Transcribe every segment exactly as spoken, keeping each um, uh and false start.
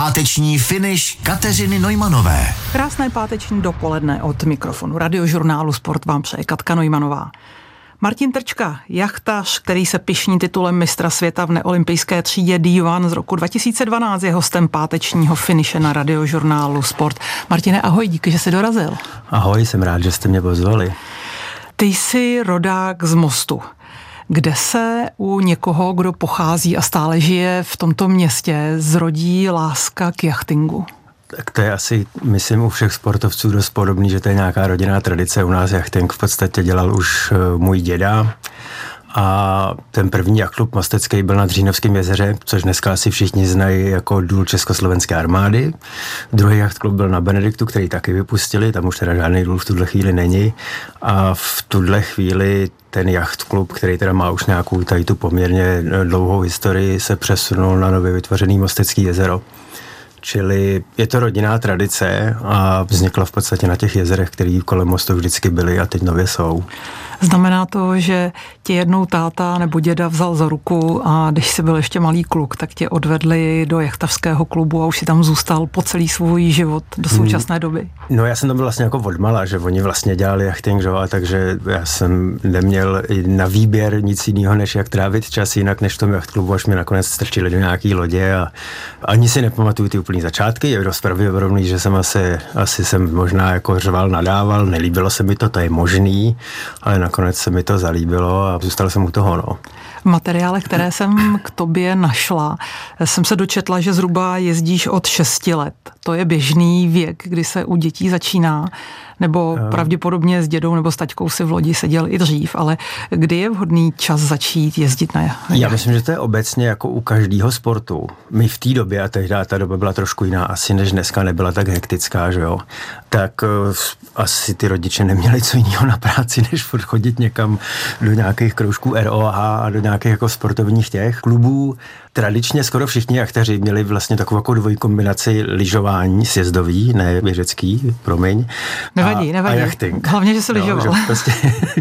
Páteční finish Kateřiny Neumanové. Krásné páteční dopoledne od mikrofonu Radiožurnálu Sport vám přeje Katka Neumannová. Martin Trčka, jachtař, který se pyšní titulem mistra světa v neolympijské třídě D jedna z roku dva tisíce dvanáct, je hostem pátečního finiše na Radiožurnálu Sport. Martine, ahoj, díky, že jsi dorazil. Ahoj, jsem rád, že jste mě pozvali. Ty jsi rodák z Mostu. Kde se u někoho, kdo pochází a stále žije v tomto městě, zrodí láska k jachtingu? Tak to je asi, myslím, u všech sportovců dost podobný, že to je nějaká rodinná tradice. U nás jachting v podstatě dělal už můj děda. A ten první jachtklub mostecký byl na Dřínovském jezeře, což dneska asi všichni znají jako důl Československé armády. Druhý jachtklub byl na Benediktu, který taky vypustili, tam už teda žádný důl v tuhle chvíli není. A v tuhle chvíli ten jachtklub, který teda má už nějakou tady tu poměrně dlouhou historii, se přesunul na nově vytvořený Mostecký jezero. Čili je to rodinná tradice a vznikla v podstatě na těch jezerech, které kolem mostu vždycky byly a teď nově jsou. Znamená to, že tě jednou táta nebo děda vzal za ruku a když jsi byl ještě malý kluk, tak tě odvedli do jachtařského klubu a už si tam zůstal po celý svůj život do současné doby? No já jsem tam byl vlastně jako odmala, že oni vlastně dělali jachting, že? A takže já jsem neměl na výběr nic jiného, než jak trávit čas jinak než v tom jachtklubu, až mě nakonec strčili do nějaký lodě a ani si nepamatuju ty úplný začátky. Je dost pravděpodobný, že jsem asi, asi jsem možná jako řval, nadával, nelíbilo se mi to, to je možný, ale nakonec se mi to zalíbilo a zůstal jsem u toho, no. V materiálech, které jsem k tobě našla, jsem se dočetla, že zhruba jezdíš od šesti let. To je běžný věk, kdy se u dětí začíná, nebo pravděpodobně s dědou nebo s taťkou si v lodi seděl i dřív, ale kdy je vhodný čas začít jezdit na jachtě? Já myslím, že to je obecně jako u každého sportu. My v té době, a tehdy ta doba byla trošku jiná asi než dneska, nebyla tak hektická, že jo, tak uh, asi ty rodiče neměli co jiného na práci, než chodit někam do nějakých kroužků R O H a do nějakých jako sportovních těch klubů. Tradičně skoro všichni jachtaři měli vlastně takovou jako dvojkombinaci lyžování, sjezdový, ne běžecký, promiň. Nevadí, a, nevadí. A jachting. Hlavně, že se lyžoval. No, že prostě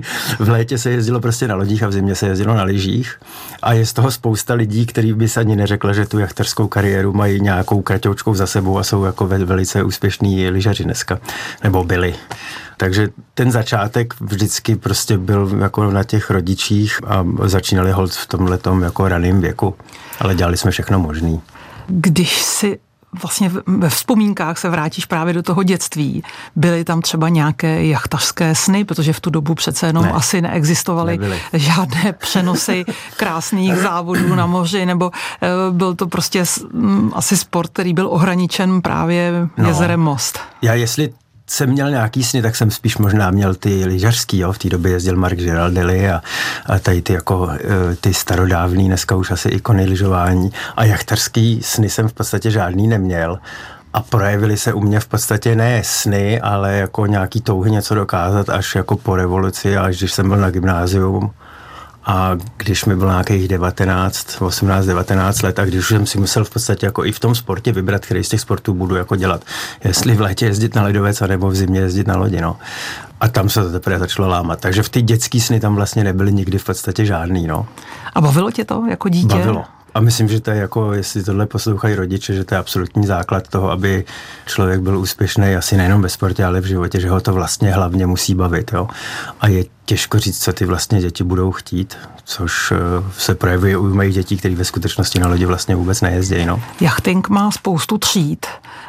v létě se jezdilo prostě na lodích a v zimě se jezdilo na lyžích. A je z toho spousta lidí, který by se ani neřekl, že tu jachtařskou kariéru mají nějakou kraťoučkou za sebou a jsou jako velice úspěšní lyžaři dneska. Nebo byli. Takže ten začátek vždycky prostě byl jako na těch rodičích a začínali holt v tomhletom jako raným věku. Ale dělali jsme všechno možný. Když si vlastně ve vzpomínkách se vrátíš právě do toho dětství, byly tam třeba nějaké jachtařské sny, protože v tu dobu přece jenom ne. asi neexistovaly Nebyly. žádné přenosy krásných závodů na moři, nebo e, byl to prostě m, asi sport, který byl ohraničen právě no. jezerem Most. Já jestli jsem měl nějaký sny, tak jsem spíš možná měl ty lyžařský, jo, v té době jezdil Mark Girardelli a, a tady ty jako ty starodávný, dneska už asi ikony lyžování a jachtařský sny jsem v podstatě žádný neměl a projevily se u mě v podstatě ne sny, ale jako nějaký touhy něco dokázat až jako po revoluci a až když jsem byl na gymnázium. A když mi bylo nějakých devatenáct, osmnáct, devatenáct let a když už jsem si musel v podstatě jako i v tom sportě vybrat, který z těch sportů budu jako dělat. Jestli v létě jezdit na ledovec, anebo v zimě jezdit na lodi, no. A tam se to teprve začalo lámat. Takže v ty dětský sny tam vlastně nebyly nikdy v podstatě žádný, no. A bavilo tě to jako dítě? Bavilo. A myslím, že to je jako, jestli tohle poslouchají rodiče, že to je absolutní základ toho, aby člověk byl úspěšný asi nejenom ve sportě, ale v životě, že ho to vlastně hlavně musí bavit, jo. A je těžko říct, co ty vlastně děti budou chtít, což se projevuje u mých dětí, který ve skutečnosti na lodi vlastně vůbec nejezdí, no. Jachting má spoustu tříd.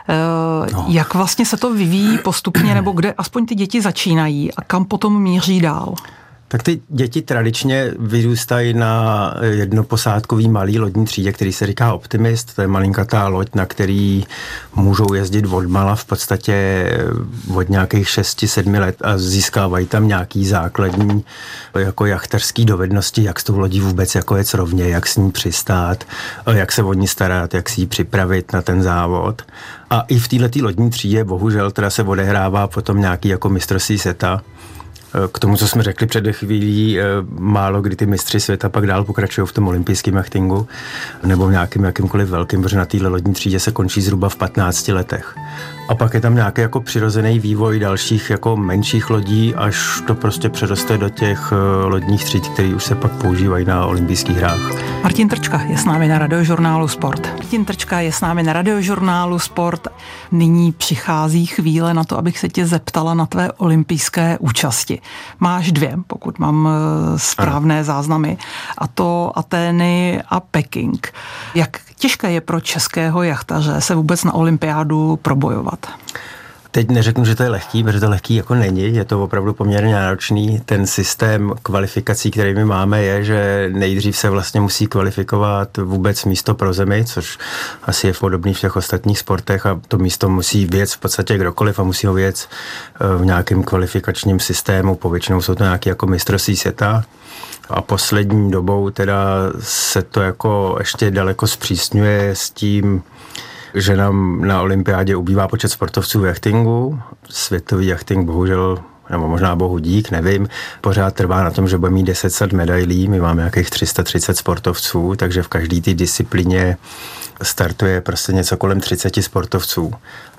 E, no. Jak vlastně se to vyvíjí postupně, nebo kde aspoň ty děti začínají a kam potom míří dál? Tak ty děti tradičně vyrůstají na jednoposádkový malý lodní třídě, který se říká Optimist. To je malinkatá loď, na který můžou jezdit odmala v podstatě od nějakých šesti sedmi let a získávají tam nějaký základní jako jachtařský dovednosti, jak s tou lodí vůbec jako jet rovně, jak s ní přistát, jak se o ní starat, jak si ji připravit na ten závod. A i v této lodní třídě bohužel teda se odehrává potom nějaký jako mistrovství světa. K tomu, co jsme řekli před chvílí, málo kdy ty mistři světa pak dál pokračují v tom olympijském jachtingu nebo v nějakým jakýmkoliv velkým, protože na téhle lodní třídě se končí zhruba v patnácti letech. A pak je tam nějaký jako přirozený vývoj dalších jako menších lodí, až to prostě přeroste do těch lodních tříd, které už se pak používají na olympijských hrách. Martin Trčka je s námi na Radiožurnálu Sport. Martin Trčka je s námi na Radiožurnálu Sport. Nyní přichází chvíle na to, abych se tě zeptala na tvé olympijské účasti. Máš dvě, pokud mám správné ano. záznamy, a to Atény a Peking. Jak těžké je pro českého jachtaře se vůbec na olympiádu probojovat? Teď neřeknu, že to je lehký, protože to lehký jako není, je to opravdu poměrně náročný. Ten systém kvalifikací, který my máme, je, že nejdřív se vlastně musí kvalifikovat vůbec místo pro zemi, což asi je podobný v těch ostatních sportech, a to místo musí vyjet v podstatě kdokoliv a musí ho vyjet v nějakém kvalifikačním systému, povětšinou jsou to nějaké jako mistrovství světa. A poslední dobou teda se to jako ještě daleko zpřísňuje s tím, že nám na olympiádě ubývá počet sportovců v jachtingu. Světový jachting bohužel, nebo možná bohu dík, nevím, pořád trvá na tom, že bude mít deset set medailí. My máme nějakých tři sta třicet sportovců, takže v každé té disciplíně startuje prostě něco kolem třicet sportovců.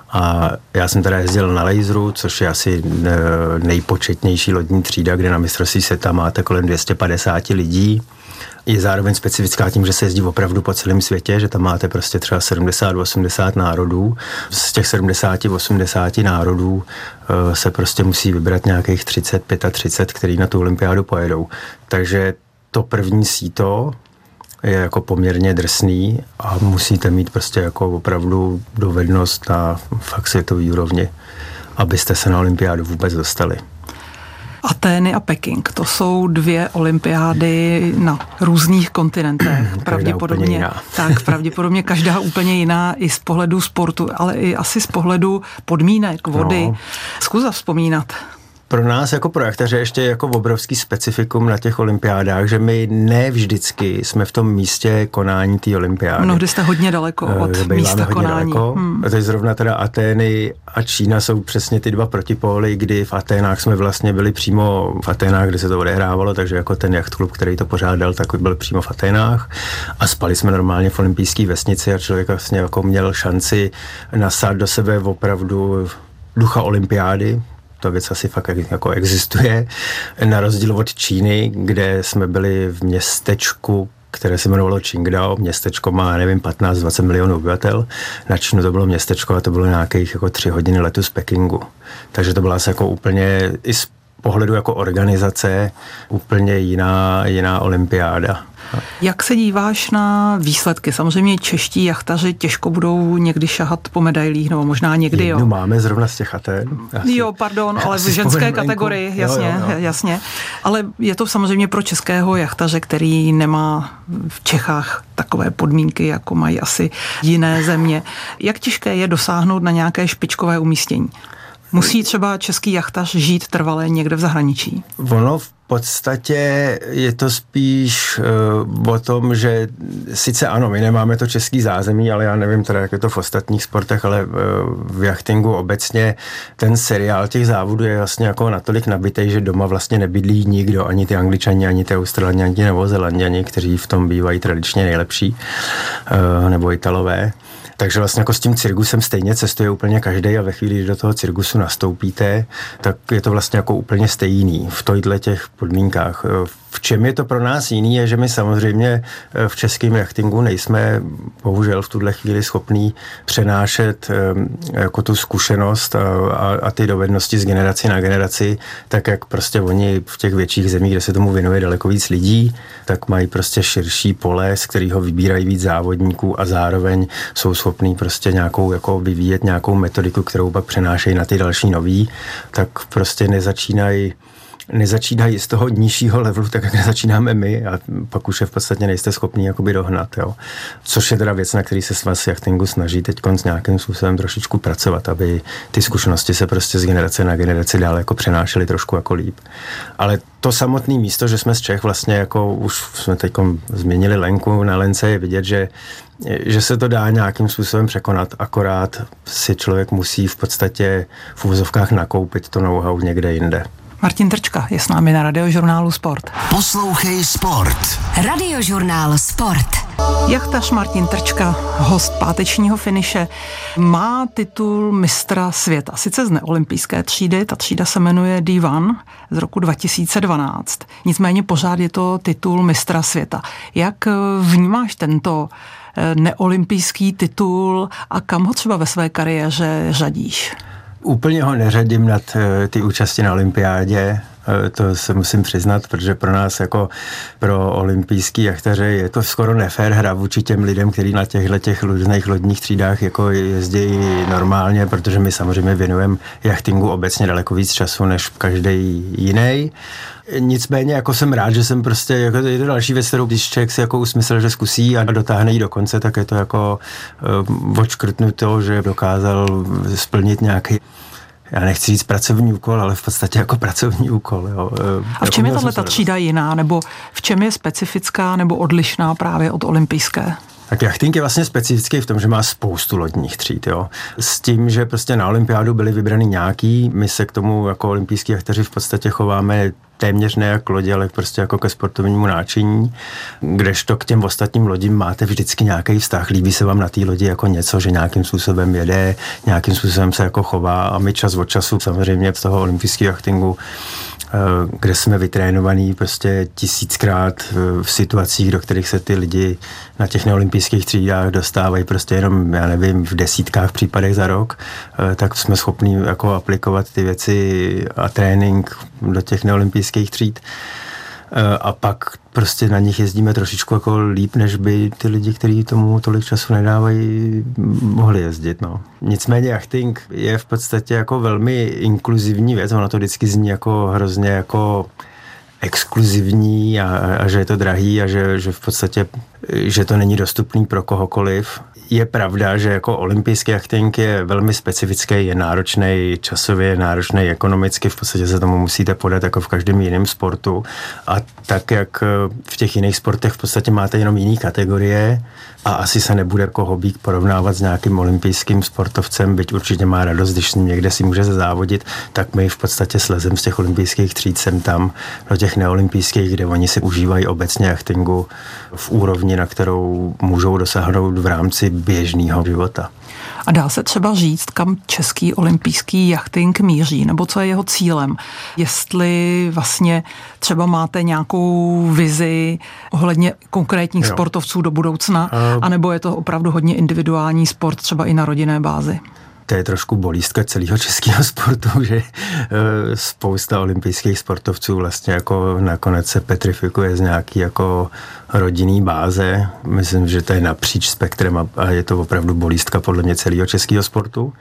A já jsem teda jezdil na laseru, což je asi nejpočetnější lodní třída, kde na mistrovství světa máte kolem dvě stě padesát lidí. Je zároveň specifická tím, že se jezdí opravdu po celém světě, že tam máte prostě třeba sedmdesát osmdesát národů. Z těch sedmdesát osmdesát národů se prostě musí vybrat nějakých třicet třicet pět, který na tu olympiádu pojedou. Takže to první síto je jako poměrně drsný a musíte mít prostě jako opravdu dovednost na fakt světový úrovni, abyste se na olympiádu vůbec dostali. Atény a Peking, to jsou dvě olympiády na různých kontinentech. Pravděpodobně, tak, pravděpodobně každá úplně jiná i z pohledu sportu, ale i asi z pohledu podmínek, vody. No. Zkus zavzpomínat. Pro nás jako pro jachtaře ještě jako obrovský specifikum na těch olympiádách, že my ne vždycky jsme v tom místě konání té olympiády. Mnohdy jste hodně daleko od místa konání. Hmm. A teď zrovna teda Atény a Čína jsou přesně ty dva protipóly, kdy v Aténách jsme vlastně byli přímo v Aténách, kde se to odehrávalo, takže jako ten jachtklub, který to pořádal, tak byl přímo v Aténách a spali jsme normálně v olympijské vesnici a člověk vlastně jako měl šanci nasát do sebe opravdu ducha olympiády. Ta věc asi fakt jako existuje. Na rozdíl od Číny, kde jsme byli v městečku, které se jmenovalo Qingdao. Městečko má, nevím, patnáct dvacet milionů obyvatel. Na Čínu to bylo městečko a to bylo nějakých jako tři hodiny letu z Pekingu. Takže to byla asi jako úplně i z pohledu jako organizace úplně jiná, jiná olympiáda. Jak se díváš na výsledky? Samozřejmě čeští jachtaři těžko budou někdy šahat po medailích, nebo možná někdy, Jednu jo. máme zrovna z těch Atén. Jo, pardon, ale v ženské kategorii, jasně, jo, jo, jo. jasně. Ale je to samozřejmě pro českého jachtaře, který nemá v Čechách takové podmínky, jako mají asi jiné země. Jak těžké je dosáhnout na nějaké špičkové umístění? Musí třeba český jachtař žít trvale někde v zahraničí? Ono v podstatě je to spíš uh, o tom, že sice ano, my nemáme to český zázemí, ale já nevím teda, jak je to v ostatních sportech, ale uh, v jachtingu obecně ten seriál těch závodů je vlastně jako natolik nabitej, že doma vlastně nebydlí nikdo, ani ty Angličani, ani ty Australani, ani ty Novozelanděni, kteří v tom bývají tradičně nejlepší, uh, nebo Italové. Takže vlastně jako s tím cirkusem stejně cestuje úplně každý a ve chvíli, kdy do toho cirkusu nastoupíte, tak je to vlastně jako úplně stejný v těchto těch podmínkách. V čem je to pro nás jiný, je, že my samozřejmě v českém jachtingu nejsme bohužel v tuhle chvíli schopní přenášet jako tu zkušenost a, a, a ty dovednosti z generaci na generaci, tak jak prostě oni v těch větších zemích, kde se tomu věnuje daleko víc lidí, tak mají prostě širší pole, z kterého vybírají víc závodníků a zároveň jsou schopní prostě nějakou jako vyvíjet nějakou metodiku, kterou pak přenášejí na ty další nový, tak prostě nezačínají nezačínají z toho nižšího levelu, tak jak nezačínáme my a pak už je v podstatě nejste schopní jakoby dohnat, jo. Což je teda věc, na který se s vás jachtingu snaží teď s nějakým způsobem trošičku pracovat, aby ty zkušenosti se prostě z generace na generaci dále jako přenášely trošku jako líp. Ale to samotné místo, že jsme z Čech vlastně jako už jsme teď změnili Lenku na Lence, je vidět, že že se to dá nějakým způsobem překonat, akorát si člověk musí v podstatě v uvozovkách nakoupit to know-how někde jinde. Martin Trčka je s námi na Radiožurnálu Sport. Poslouchej Sport. Radiožurnál Sport. Jachtař Martin Trčka, host pátečního finiše, má titul mistra světa. Sice z neolympijské třídy, ta třída se jmenuje D jedna z roku dva tisíce dvanáct. Nicméně pořád je to titul mistra světa. Jak vnímáš tento neolympijský titul a kam ho třeba ve své kariéře řadíš? Úplně ho neřadím nad ty účasti na olympiádě, to se musím přiznat, protože pro nás jako pro olympijský jachtaře je to skoro nefér hra vůči těm lidem, kteří na těchto těch různých lodních třídách jako jezdí normálně, protože my samozřejmě věnujeme jachtingu obecně daleko víc času než každý jiný. Nicméně jako jsem rád, že jsem prostě, jako je to další věc, kterou když člověk si jako usmyslel, že zkusí a dotáhne ji do konce, tak je to jako uh, odškrtnuto, že dokázal splnit nějaký, já nechci říct pracovní úkol, ale v podstatě jako pracovní úkol. Jo. A v čem je tato třída jiná, nebo v čem je specifická nebo odlišná právě od olympijské? Tak jachting je vlastně specifický v tom, že má spoustu lodních tříd, jo. S tím, že prostě na olympiádu byly vybraný nějaký, my se k tomu jako olympijský jachtaři v podstatě chováme téměř ne jako lodi, ale prostě jako ke sportovnímu náčiní, kdežto k těm ostatním lodím máte vždycky nějaký vztah, líbí se vám na té lodi jako něco, že nějakým způsobem jede, nějakým způsobem se jako chová a my čas od času samozřejmě z toho olympijského jachtingu, kde jsme vytrénovaní prostě tisíckrát v situacích, do kterých se ty lidi na těch neolympijských třídách dostávají prostě jenom, já nevím, v desítkách případech za rok, tak jsme schopní jako aplikovat ty věci a trénink do těch neolympijských tříd. A pak prostě na nich jezdíme trošičku jako líp, než by ty lidi, kteří tomu tolik času nedávají, mohli jezdit. No. Nicméně jachting je v podstatě jako velmi inkluzivní věc, ono to vždycky zní jako hrozně jako exkluzivní a, a že je to drahý a že, že v podstatě, že to není dostupný pro kohokoliv. Je pravda, že jako olympijský jachting je velmi specifický, je náročný časově, je náročný ekonomicky, v podstatě se tomu musíte podat jako v každém jiném sportu. A tak, jak v těch jiných sportech v podstatě máte jenom jiný kategorie a asi se nebude jako hobík porovnávat s nějakým olympijským sportovcem, byť určitě má radost, když s ním někde si může závodit, tak my v podstatě slezem z těch olympijských tříd sem tam do těch neolympijských, kde oni si užívají obecně jachtingu v úrovni, na kterou můžou dosáhnout v rámci běžného života. A dá se třeba říct, kam český olympijský jachting míří, nebo co je jeho cílem? Jestli vlastně třeba máte nějakou vizi ohledně konkrétních jo. sportovců do budoucna, uh, anebo je to opravdu hodně individuální sport, třeba i na rodinné bázi? To je trošku bolístka celého českého sportu, že spousta olympijských sportovců vlastně jako nakonec se petrifikuje z nějaký jako rodinný báze. Myslím, že to je napříč spektrem a je to opravdu bolístka podle mě celého českého sportu.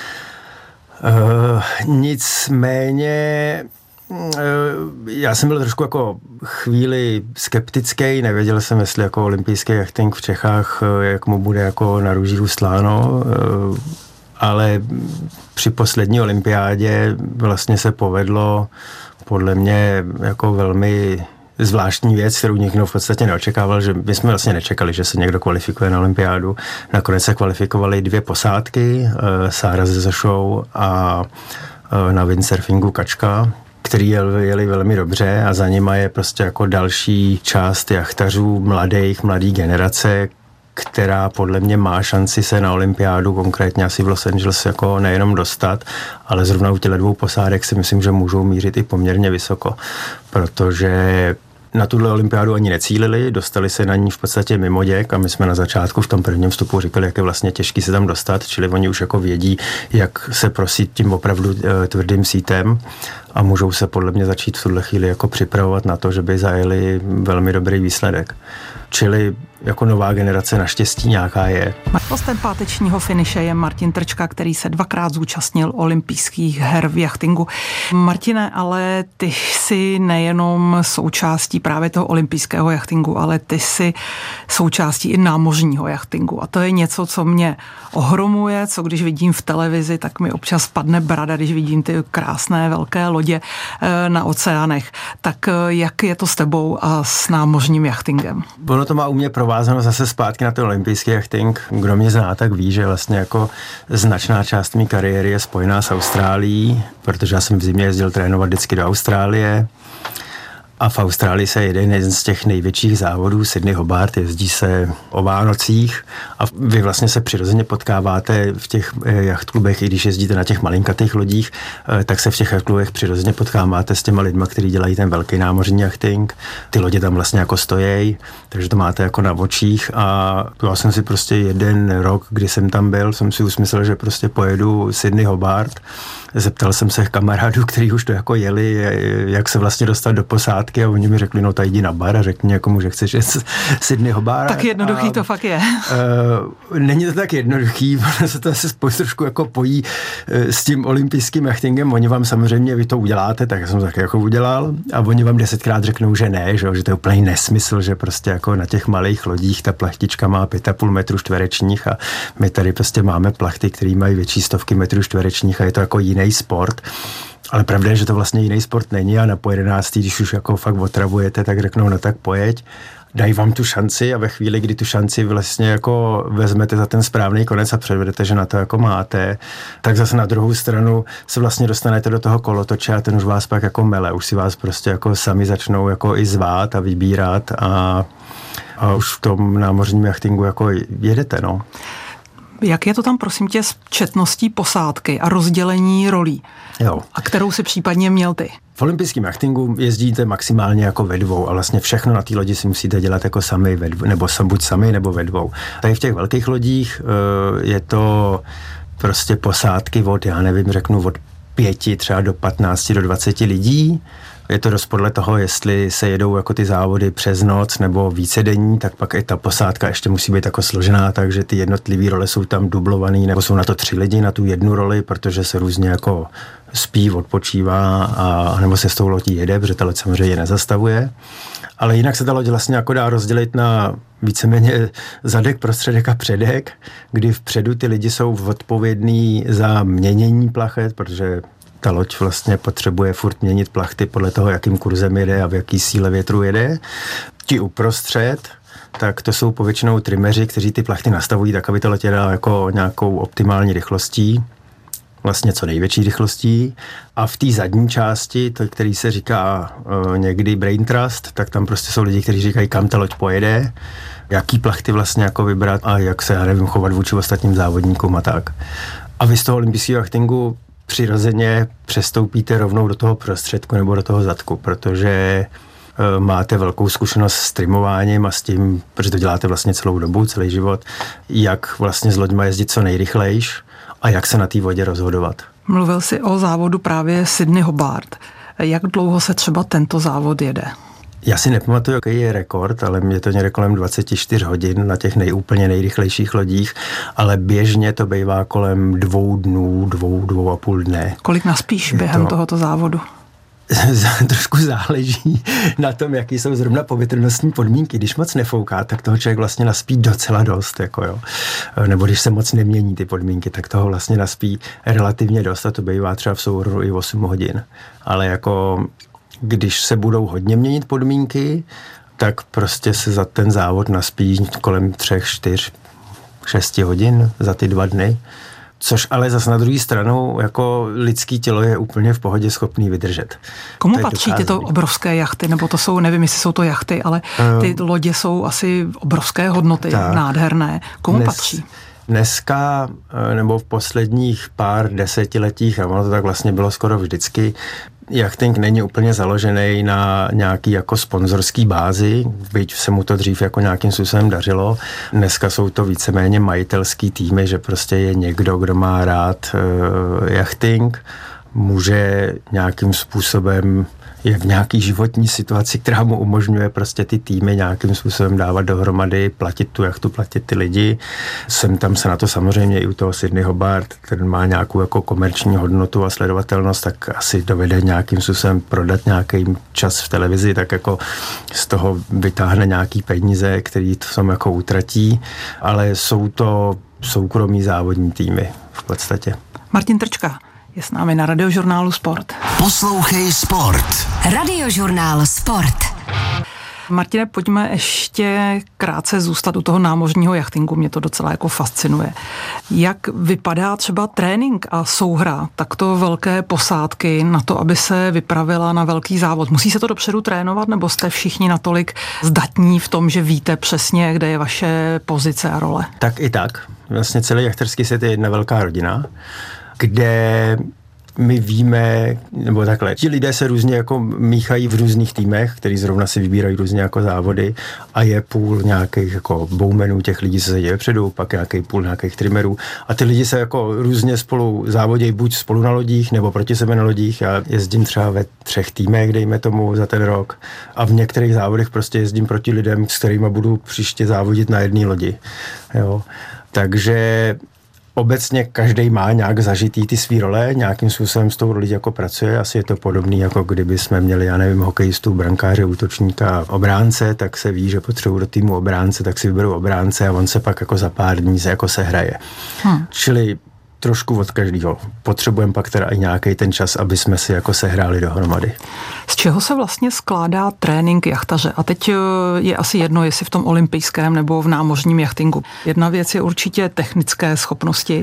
Uh, nicméně já jsem byl trošku jako chvíli skeptický, nevěděl jsem, jestli jako olympijský jachting v Čechách, jak mu bude jako na růží ustláno, ale při poslední olympiádě vlastně se povedlo podle mě jako velmi zvláštní věc, kterou nikdo v podstatě neočekával, že my jsme vlastně nečekali, že se někdo kvalifikuje na olympiádu. Nakonec se kvalifikovaly dvě posádky, Sára ze Zošou a na windsurfingu Kačka, který jeli velmi dobře a za nima je prostě jako další část jachtařů mladých, mladý generace, která podle mě má šanci se na olympiádu, konkrétně asi v Los Angeles, jako nejenom dostat, ale zrovna u těchto dvou posádek si myslím, že můžou mířit i poměrně vysoko, protože na tuhle olympiádu ani necílili, dostali se na ní v podstatě mimo děk a my jsme na začátku v tom prvním vstupu říkali, jak je vlastně těžký se tam dostat, čili oni už jako vědí, jak se prosít tím opravdu e, tvrdým sítem a můžou se podle mě začít v tuhle chvíli jako připravovat na to, že by zajeli velmi dobrý výsledek. Čili jako nová generace naštěstí nějaká je. Hostem pátečního finiše je Martin Trčka, který se dvakrát zúčastnil olympijských her v jachtingu. Martine, ale ty jsi nejenom součástí právě toho olympijského jachtingu, ale ty jsi součástí i námořního jachtingu. A to je něco, co mě ohromuje, co když vidím v televizi, tak mi občas padne brada, když vidím ty krásné velké lodě na oceánech. Tak jak je to s tebou a s námořním jachtingem? ono to má u mě provázano zase zpátky na ten olympijský jachting. Kdo mě zná, tak ví, že vlastně jako značná část mé kariéry je spojená s Austrálií, protože já jsem v zimě jezdil trénovat vždycky do Austrálie. A v Austrálii se jede jeden z těch největších závodů, Sydney Hobart, jezdí se o Vánocích a vy vlastně se přirozeně potkáváte v těch jachtklubech, i když jezdíte na těch malinkatých lodích, tak se v těch jachtklubech přirozeně potkáváte s těma lidma, kteří dělají ten velký námořní jachting. Ty lodě tam vlastně jako stojí, takže to máte jako na očích a já jsem si prostě jeden rok, kdy jsem tam byl, jsem si usmyslel, že prostě pojedu Sydney Hobart. Zeptal jsem se kamarádů, kteří už to jako jeli, jak se vlastně dostat do posádky a oni mi řekli, no tady jdi na bar a řekni někomu, že chceš jet Sydney Hobart. Tak jednoduchý a, to fakt je. Uh, není to tak jednoduchý, protože se to asi spoustu trošku jako pojí uh, s tím olympijským jachtingem. Oni vám samozřejmě, vy to uděláte, tak jsem to taky jako udělal a oni vám desetkrát řeknou, že ne, že, že to je úplný nesmysl, že prostě jako na těch malých lodích ta plachtička má pět a půl metru čtverečních a my tady prostě máme plachty, které mají větší stovky metrů čtverečních a je to jako jiný sport. Ale pravda je, že to vlastně jiný sport není a na po jedenáctý, když už jako fakt otravujete, tak řeknou, no tak pojeď, dají vám tu šanci a ve chvíli, kdy tu šanci vlastně jako vezmete za ten správný konec a předvedete, že na to jako máte, tak zase na druhou stranu se vlastně dostanete do toho kolotoče a ten už vás pak jako mele, už si vás prostě jako sami začnou jako i zvát a vybírat a, a už v tom námořním jachtingu jako jedete, no. Jak je to tam, prosím tě, s četností posádky a rozdělení rolí? Jo. A kterou si případně měl ty? V olympijském jachtingu jezdíte maximálně jako ve dvou a vlastně všechno na té lodi si musíte dělat jako sami, ve dvou, nebo buď sami, nebo ve dvou. Tady v těch velkých lodích je to prostě posádky od, já nevím, řeknu od pěti třeba do patnácti, do dvaceti lidí. Je to dost podle toho, jestli se jedou jako ty závody přes noc nebo vícedenní, tak pak i ta posádka ještě musí být jako složená, takže ty jednotlivé role jsou tam dublovaný, nebo jsou na to tři lidi na tu jednu roli, protože se různě jako spí, odpočívá a nebo se s tou lodí jede, protože ta loď samozřejmě nezastavuje. Ale jinak se ta loď vlastně jako dá rozdělit na víceméně zadek, prostředek a předek, kdy vpředu ty lidi jsou odpovědní za měnění plachet, protože ta loď vlastně potřebuje furt měnit plachty podle toho, jakým kurzem jede a v jaký síle větru jede. Ti uprostřed, tak to jsou povětšinou trimeři, kteří ty plachty nastavují tak, aby ta loď jela jako nějakou optimální rychlostí, vlastně co největší rychlostí. A v té zadní části, to, který se říká uh, někdy brain trust, tak tam prostě jsou lidi, kteří říkají, kam ta loď pojede, jaký plachty vlastně jako vybrat a jak se, já nevím, chovat vůči ostatním závodníkům a tak. A vy z toho olympijského jachtingu přirozeně přestoupíte rovnou do toho prostředku nebo do toho zadku, protože e, máte velkou zkušenost s trimováním a s tím, protože to děláte vlastně celou dobu, celý život, jak vlastně s loďma jezdit co nejrychlejš a jak se na té vodě rozhodovat. Mluvil jsi o závodu právě Sydney Hobart. Jak dlouho se třeba tento závod jede? Já si nepamatuju, jaký je rekord, ale je to někde kolem dvacet čtyři hodin na těch nejúplně nejrychlejších lodích, ale běžně to bývá kolem dvou dnů, dvou, dvou a půl dne. Kolik naspíš je během to... tohoto závodu? Trošku záleží na tom, jaký jsou zrovna povětrnostní podmínky. Když moc nefouká, tak toho člověk vlastně naspí docela dost. Jako jo. Nebo když se moc nemění ty podmínky, tak toho vlastně naspí relativně dost a to bývá třeba v souhrnu i osm hodin. Ale jako když se budou hodně měnit podmínky, tak prostě se za ten závod naspí kolem třech, čtyř, šesti hodin za ty dva dny. Což ale zase na druhou stranu jako lidský tělo je úplně v pohodě schopný vydržet. Komu to patří tyto obrovské jachty? Nebo to jsou, nevím, jestli jsou to jachty, ale ty um, lodě jsou asi obrovské hodnoty, tak, nádherné. Komu dnes, patří? Dneska, nebo v posledních pár desetiletích, a ono to tak vlastně bylo skoro vždycky, jachting není úplně založený na nějaký jako sponzorský bázi, byť se mu to dřív jako nějakým způsobem dařilo. Dneska jsou to víceméně majitelský týmy, že prostě je někdo, kdo má rád uh, jachting, může nějakým způsobem je v nějaký životní situaci, která mu umožňuje prostě ty týmy nějakým způsobem dávat dohromady, platit tu jachtu, platit ty lidi. Sem tam se na to samozřejmě i u toho Sydney Hobart, který má nějakou jako komerční hodnotu a sledovatelnost, tak asi dovede nějakým způsobem prodat nějaký čas v televizi, tak jako z toho vytáhne nějaký peníze, který to sam jako utratí, ale jsou to soukromí závodní týmy v podstatě. Martin Trčka je s námi na Radiožurnálu Sport. Poslouchej Sport. Radiožurnál Sport. Martine, pojďme ještě krátce zůstat u toho námořního jachtingu, mě to docela jako fascinuje. Jak vypadá třeba trénink a souhra takto velké posádky na to, aby se vypravila na velký závod? Musí se to dopředu trénovat, nebo jste všichni natolik zdatní v tom, že víte přesně, kde je vaše pozice a role? Tak i tak. Vlastně celý jachterský svět je jedna velká rodina, kde my víme, nebo takhle, ti lidé se různě jako míchají v různých týmech, který zrovna si vybírají různě jako závody a je půl nějakých jako bowmenů, těch lidí, co se děje předu, pak nějaký půl nějakých trimmerů a ty lidi se jako různě spolu závodějí, buď spolu na lodích, nebo proti sebe na lodích. Já jezdím třeba ve třech týmech, dejme tomu, za ten rok a v některých závodech prostě jezdím proti lidem, s kterými budu příště závodit na jedné lodi. Jo. Takže obecně každý má nějak zažitý ty svý role, nějakým způsobem s tou rolí jako pracuje. Asi je to podobný, jako kdyby jsme měli, já nevím, hokejistu, brankáře, útočníka, obránce, tak se ví, že potřebují do týmu obránce, tak si vyberou obránce a on se pak jako za pár dní se jako sehraje. Hmm. Čili trošku od každého. Potřebujeme pak teda i nějaký ten čas, aby jsme si jako sehráli dohromady. Z čeho se vlastně skládá trénink jachtaře? A teď je asi jedno, jestli v tom olympijském nebo v námořním jachtingu. Jedna věc je určitě technické schopnosti,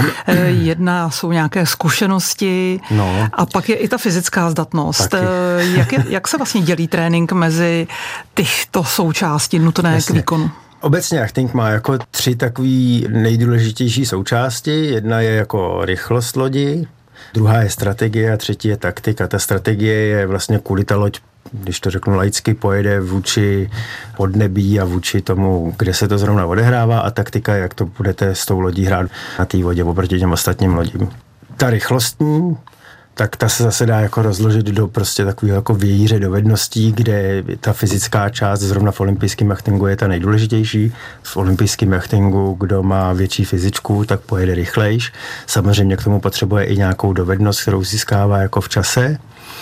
jedna jsou nějaké zkušenosti no. a pak je i ta fyzická zdatnost. Jak, je, jak se vlastně dělí trénink mezi těchto součástí nutné Jasně. k výkonu? Obecně jachting má jako tři takový nejdůležitější součásti. Jedna je jako rychlost lodi, druhá je strategie a třetí je taktika. Ta strategie je vlastně kudy ta loď, když to řeknu laicky, pojede vůči podnebí a vůči tomu, kde se to zrovna odehrává a taktika, jak to budete s tou lodí hrát na té vodě oproti těm ostatním lodím. Ta rychlostní, tak ta se zase dá jako rozložit do prostě takového jako vějíře dovedností, kde ta fyzická část zrovna v olympijském jachtingu je ta nejdůležitější. V olympijském jachtingu, kdo má větší fyzičku, tak pojede rychlejš. Samozřejmě k tomu potřebuje i nějakou dovednost, kterou získává jako v čase.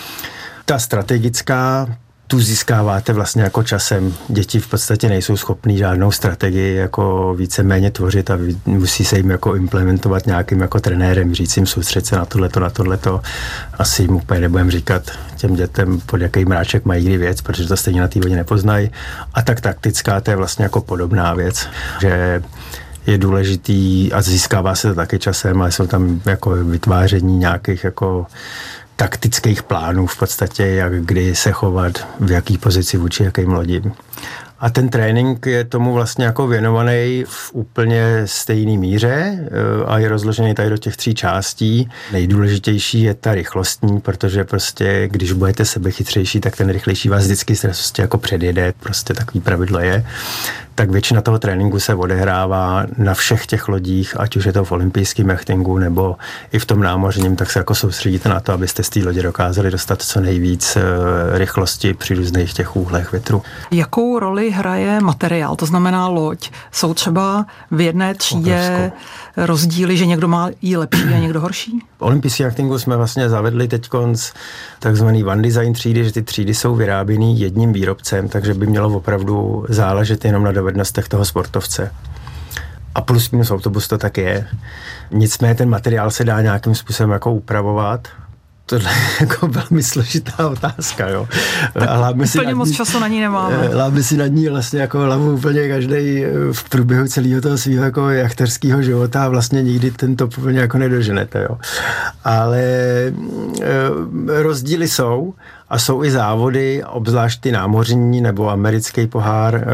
Ta strategická, tu získáváte vlastně jako časem. Děti v podstatě nejsou schopný žádnou strategii jako víceméně tvořit a musí se jim jako implementovat nějakým jako trenérem, říct jim soustřed se na tohleto, na tohleto. Asi jim úplně nebudem říkat těm dětem, pod jaký mráček mají kdy věc, protože to stejně na té vodě nepoznají. A tak taktická, to je vlastně jako podobná věc, že je důležitý a získává se to taky časem, ale jsou tam jako vytváření nějakých jako taktických plánů v podstatě, jak kdy se chovat, v jaký pozici vůči jakým lodím. A ten trénink je tomu vlastně jako věnovaný v úplně stejné míře a je rozložený tady do těch tří částí. Nejdůležitější je ta rychlostní, protože prostě, když budete sebechytřejší, tak ten rychlejší vás vždycky prostě jako předjede, prostě takový pravidlo je. Tak většina toho tréninku se odehrává na všech těch lodích, ať už je to v olympijském jachtingu nebo i v tom námořním, tak se jako soustředíte na to, abyste z té lodě dokázali dostat co nejvíc rychlosti při různých těch úhlech větru. Jakou roli hraje materiál, to znamená loď? Jsou třeba v jedné třídě rozdíly, že někdo má jí lepší a někdo horší? V olympijském jachtingu jsme vlastně zavedli teďkonc takzvaný one design třídy, že ty třídy jsou vyráběný jedním výrobcem, takže by mělo opravdu záležet jenom na dovednostech toho sportovce. A plus minus autobus to tak je. Nicméně ten materiál se dá nějakým způsobem jako upravovat. Tohle je jako velmi složitá otázka, jo. Tak úplně moc ní, času na ní nemáme. Láme si nad ní vlastně jako hlavu úplně každej v průběhu celého toho svého jako jachterského života a vlastně nikdy ten top úplně jako nedoženete, jo. Ale e, rozdíly jsou a jsou i závody, obzvlášť ty námořní nebo americký pohár, e,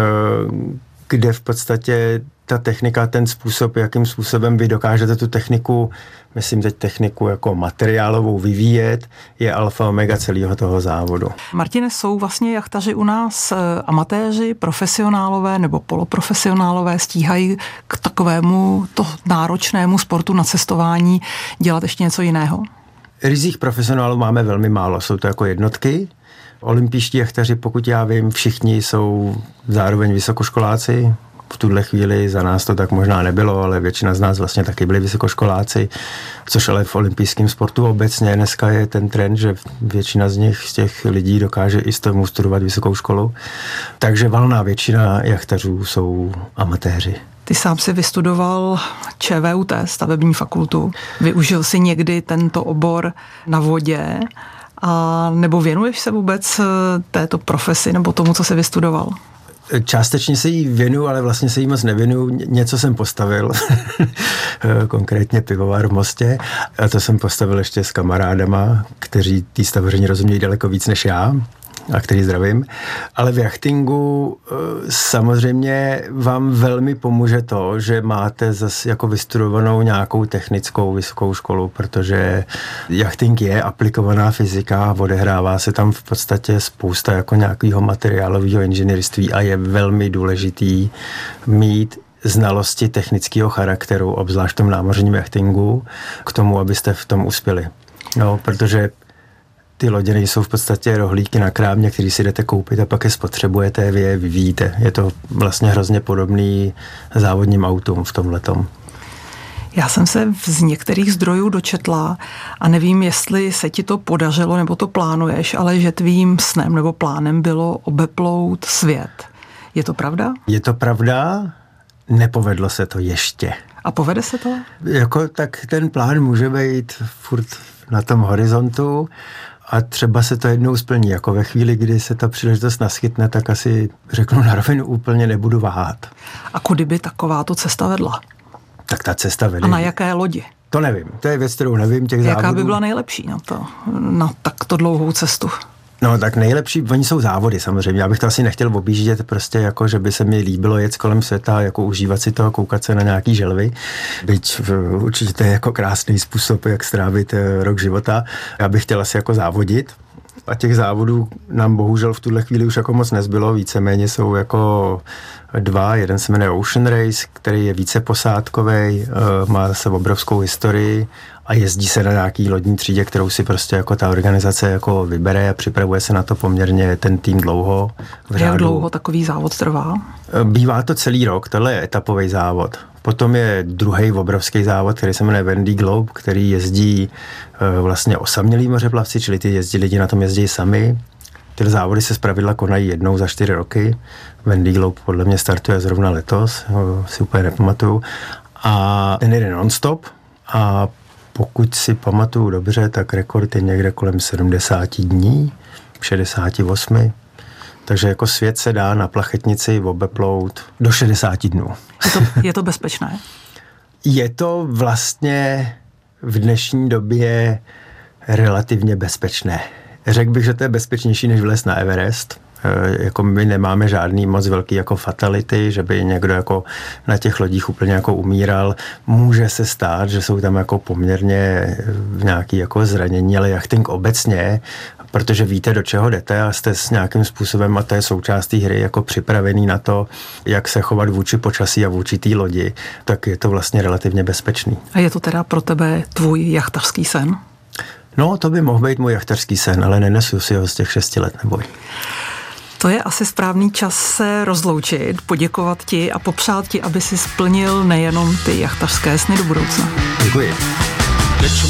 kde v podstatě ta technika, ten způsob, jakým způsobem vy dokážete tu techniku, myslím teď techniku jako materiálovou vyvíjet, je alfa omega celého toho závodu. Martine, jsou vlastně jachtaři u nás amatéři, profesionálové nebo poloprofesionálové, stíhají k takovému to náročnému sportu na cestování dělat ještě něco jiného? Ryzích profesionálů máme velmi málo, jsou to jako jednotky. Olympijští jachtaři, pokud já vím, všichni jsou zároveň vysokoškoláci. V tuhle chvíli za nás to tak možná nebylo, ale většina z nás vlastně taky byli vysokoškoláci, což ale v olympijském sportu obecně dneska je ten trend, že většina z nich, z těch lidí dokáže i z tomu studovat vysokou školu. Takže valná většina jachtařů jsou amatéři. Ty sám si vystudoval ČVUT, stavební fakultu. Využil si někdy tento obor na vodě A nebo věnuješ se vůbec této profesi nebo tomu, co jsi vystudoval? Částečně se jí věnu, ale vlastně se jí moc nevěnu. Něco jsem postavil, konkrétně pivovar v Mostě. A to jsem postavil ještě s kamarádama, kteří té stavařině rozumějí daleko víc než já a který zdravím. Ale v jachtingu samozřejmě vám velmi pomůže to, že máte zase jako vystudovanou nějakou technickou vysokou školu, protože jachting je aplikovaná fyzika, odehrává se tam v podstatě spousta jako nějakého materiálového inženýrství a je velmi důležitý mít znalosti technického charakteru, obzvlášť v tom námořním jachtingu, k tomu, abyste v tom uspěli. No, protože ty lodě nejsou v podstatě rohlíky na krámě, který si jdete koupit a pak je spotřebujete, vy je vyvíjíte. Je to vlastně hrozně podobný závodním autům v tomhletom. Já jsem se z některých zdrojů dočetla a nevím, jestli se ti to podařilo nebo to plánuješ, ale že tvým snem nebo plánem bylo obeplout svět. Je to pravda? Je to pravda, nepovedlo se to ještě. A povede se to? Jako tak ten plán může být furt na tom horizontu a třeba se to jednou splní. Jako ve chvíli, kdy se ta příležitost naschytne, tak asi řeknu na rovinu, úplně nebudu váhat. A kudy by takováto cesta vedla? Tak ta cesta vede. A na jaké lodi? To nevím. To je věc, kterou nevím. Těch Jaká závodů... by byla nejlepší na to, na takto dlouhou cestu? No tak nejlepší, oni jsou závody samozřejmě. Já bych to asi nechtěl objíždět prostě jako, že by se mi líbilo jet kolem světa, jako užívat si toho, koukat se na nějaký želvy. Byť určitě to je jako krásný způsob, jak strávit rok života. Já bych chtěl asi jako závodit. A těch závodů nám bohužel v tuhle chvíli už jako moc nezbylo. Víceméně jsou jako dva. Jeden se jmenuje Ocean Race, který je více posádkovej, má se obrovskou historii a jezdí se na nějaký lodní třídě, kterou si prostě jako ta organizace jako vybere a připravuje se na to poměrně ten tým dlouho. V Jak dlouho takový závod trvá? Bývá to celý rok, tohle je etapový závod. Potom je druhý obrovský závod, který se jmenuje Vendée Globe, který jezdí vlastně osamělí mořeplavci, čili ty jezdí lidi na tom jezdí sami. Ty závody se zpravidla konají jednou za čtyři roky. Vendée Globe podle mě startuje zrovna letos, si úplně nepamatuju. A ten jede non-stop a pokud si pamatuju dobře, tak rekord je někde kolem sedmdesát dní, šedesát osm. Takže jako svět se dá na plachetnici obeplout do šedesáti dnů. Je to, je to bezpečné? Je to vlastně v dnešní době relativně bezpečné. Řekl bych, že to je bezpečnější, než vylez na Everest. E, jako my nemáme žádný moc velký jako fatality, že by někdo jako na těch lodích úplně jako umíral. Může se stát, že jsou tam jako poměrně nějaký jako zranění, ale jachting obecně, protože víte, do čeho jdete a jste s nějakým způsobem, a to je součást té hry, jako připravený na to, jak se chovat vůči počasí a vůči té lodi, tak je to vlastně relativně bezpečný. A je to teda pro tebe tvůj jachtařský sen? No, to by mohl být můj jachtařský sen, ale nenesu si ho z těch šesti let, neboj. To je asi správný čas se rozloučit, poděkovat ti a popřát ti, aby si splnil nejenom ty jachtařské sny do budoucna. Děkuji.